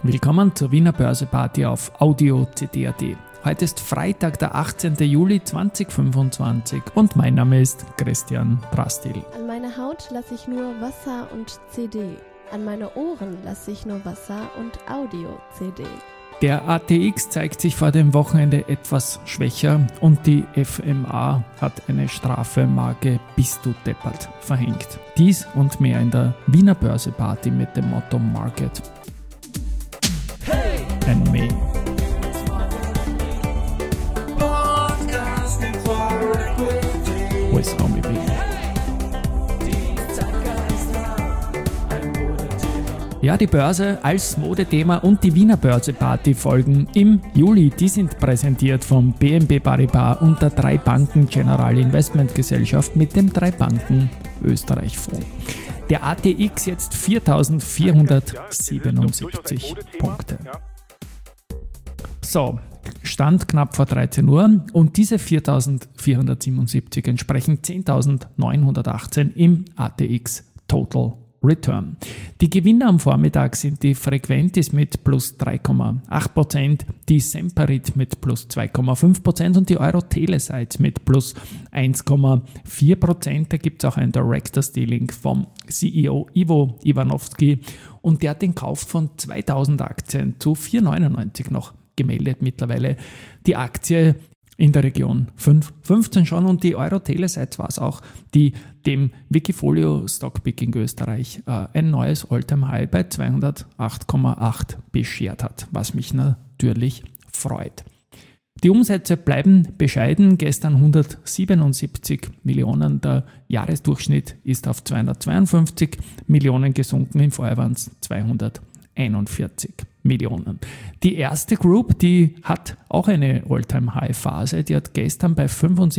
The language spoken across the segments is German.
Willkommen zur Wiener Börseparty auf Audio CD.at. Heute ist Freitag, der 18. Juli 2025 und mein Name ist Christian Drastil. An meine Haut lasse ich nur Wasser und CD. An meine Ohren lasse ich nur Wasser und Audio-CD. Der ATX zeigt sich vor dem Wochenende etwas schwächer und die FMA hat eine Strafemarke "Bist du deppert" verhängt. Dies und mehr in der Wiener Börseparty mit dem Motto Market and Me. With Homie B. Ja, die Börse als Modethema und die Wiener Börseparty folgen im Juli. Die sind präsentiert vom BNP Paribas und der 3 Banken General Investment Gesellschaft mit dem 3 Banken Österreich Fonds. Der ATX jetzt 4.477 Punkte. So, Stand knapp vor 13 Uhr und diese 4.477 entsprechen 10.918 im ATX Total Return. Die Gewinner am Vormittag sind die Frequentis mit plus 3,8%, die Semperit mit plus 2,5% und die Euro-Telesites mit plus 1,4%. Da gibt es auch ein Director's Dealing vom CEO Ivo Ivanovski und der hat den Kauf von 2000 Aktien zu 4,99 noch gemeldet mittlerweile. Die Aktie in der Region 5,15 schon und die Euro-Telesites war es auch, die dem Wikifolio Stockpicking Österreich ein neues All-Time-High bei 208,8 beschert hat, was mich natürlich freut. Die Umsätze bleiben bescheiden, gestern 177 Millionen, der Jahresdurchschnitt ist auf 252 Millionen gesunken, im Vorjahr waren es 241 Millionen. Die erste Group, die hat auch eine All-Time-High-Phase, die hat gestern bei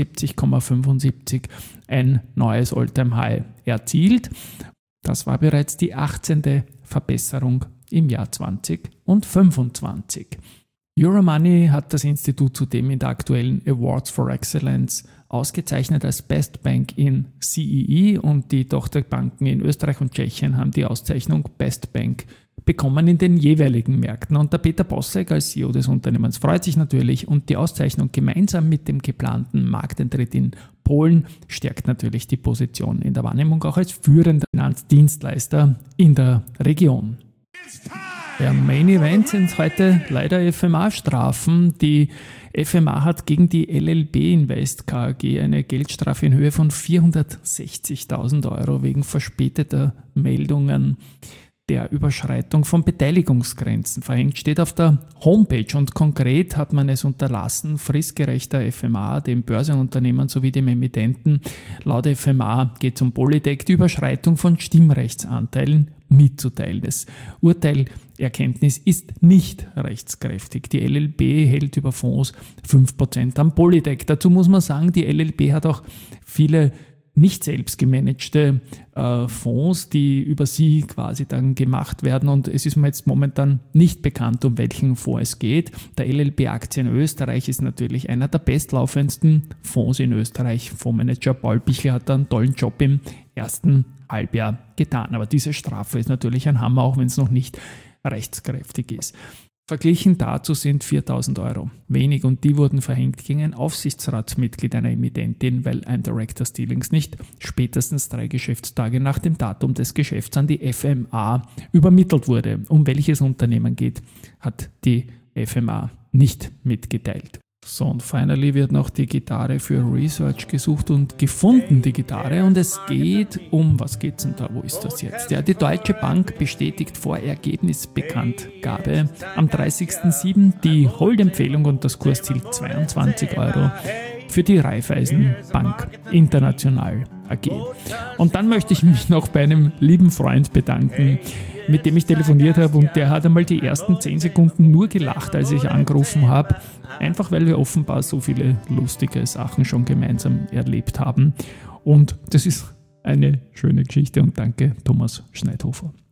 75,75 ein neues All-Time-High erzielt. Das war bereits die 18. Verbesserung im Jahr 2025. Euromoney hat das Institut zudem in der aktuellen Awards for Excellence ausgezeichnet als Best Bank in CEE und die Tochterbanken in Österreich und Tschechien haben die Auszeichnung Best Bank bekommen in den jeweiligen Märkten. Und der Peter Bossek als CEO des Unternehmens freut sich natürlich und die Auszeichnung gemeinsam mit dem geplanten Markteintritt in Polen stärkt natürlich die Position in der Wahrnehmung auch als führender Finanzdienstleister in der Region. Der Main Event sind heute leider FMA-Strafen. Die FMA hat gegen die LLB Invest KAG eine Geldstrafe in Höhe von 460.000 Euro wegen verspäteter Meldungen der Überschreitung von Beteiligungsgrenzen verhängt, steht auf der Homepage und konkret hat man es unterlassen, fristgerechter FMA, dem Börsenunternehmen sowie dem Emittenten. Laut FMA geht es um Polytech, die Überschreitung von Stimmrechtsanteilen mitzuteilen. Das Urteilerkenntnis ist nicht rechtskräftig. Die LLB hält über Fonds 5% am Polytech. Dazu muss man sagen, die LLB hat auch viele nicht selbst gemanagte Fonds, die über sie quasi dann gemacht werden und es ist mir jetzt momentan nicht bekannt, um welchen Fonds es geht. Der LLB Aktien Österreich ist natürlich einer der bestlaufendsten Fonds in Österreich. Fondsmanager Paul Bichler hat da einen tollen Job im ersten Halbjahr getan, aber diese Strafe ist natürlich ein Hammer, auch wenn es noch nicht rechtskräftig ist. Verglichen dazu sind 4.000 Euro wenig und die wurden verhängt gegen ein Aufsichtsratsmitglied einer Emittentin, weil ein Director's Dealings nicht spätestens 3 Geschäftstage nach dem Datum des Geschäfts an die FMA übermittelt wurde. Um welches Unternehmen geht, hat die FMA nicht mitgeteilt. So, und finally wird noch die Gitarre für Research gesucht und gefunden, die Gitarre. Und es geht um, was geht's denn da, wo ist das jetzt? Ja, die Deutsche Bank bestätigt vor Ergebnisbekanntgabe am 30.07. die Holdempfehlung und das Kursziel 22 Euro für die Raiffeisen Bank International AG. Und dann möchte ich mich noch bei einem lieben Freund bedanken, mit dem ich telefoniert habe und der hat einmal die ersten 10 Sekunden nur gelacht, als ich angerufen habe, einfach weil wir offenbar so viele lustige Sachen schon gemeinsam erlebt haben und das ist eine schöne Geschichte und danke Thomas Schneidhofer.